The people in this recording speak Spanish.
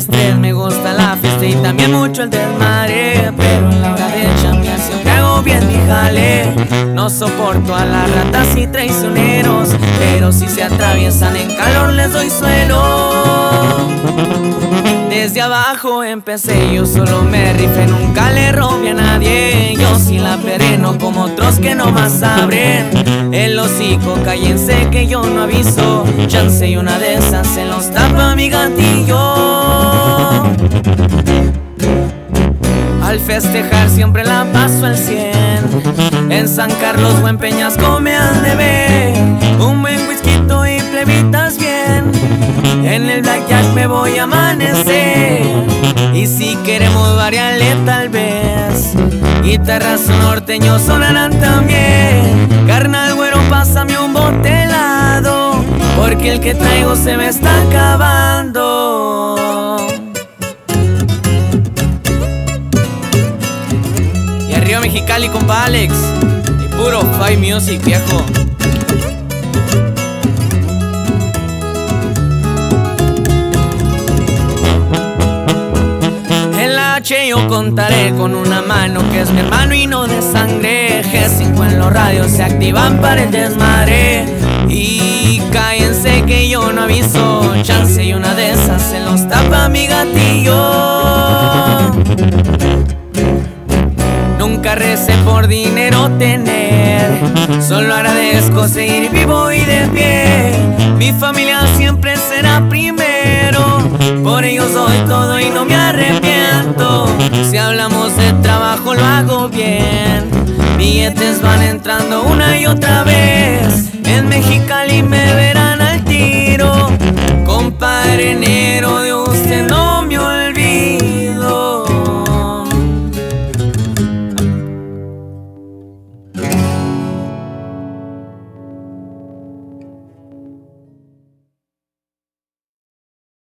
estrés, me gusta la fiesta y también mucho el desmadre. Pero en la hora de chambear siempre hago bien mi jale. No soporto a las ratas y traicioneros, pero si se atraviesan en calor les doy suelo. Desde abajo empecé, yo solo me rifé, nunca le robé a nadie. Yo sí la peré, no como otros que nomás abren el hocico. Cállense que yo no aviso, chance y una de esas se los tapa mi gatillo. Al festejar siempre la paso al 100. En San Carlos o en Peñasco me han de ver un buen whisky y plebitas bien. En el blackjack me voy a amanecer. Y si queremos variarle tal vez, guitarras norteños sonarán también. Carnal güero, pásame un bote helado, porque el que traigo se me está acabando. Y arriba Mexicali, compa Alex, y puro Five Music, viejo. Yo contaré con una mano que es mi hermano y no de sangre. G5 en los radios se activan para el desmadre. Y cállense que yo no aviso, chance y una de esas se los tapa mi gatillo. Nunca recé por dinero tener, solo agradezco seguir vivo y de pie. Mi familia siempre será primero, por ellos doy todo y no me arrepiento. Si hablamos de trabajo lo hago bien, billetes van entrando una y otra vez.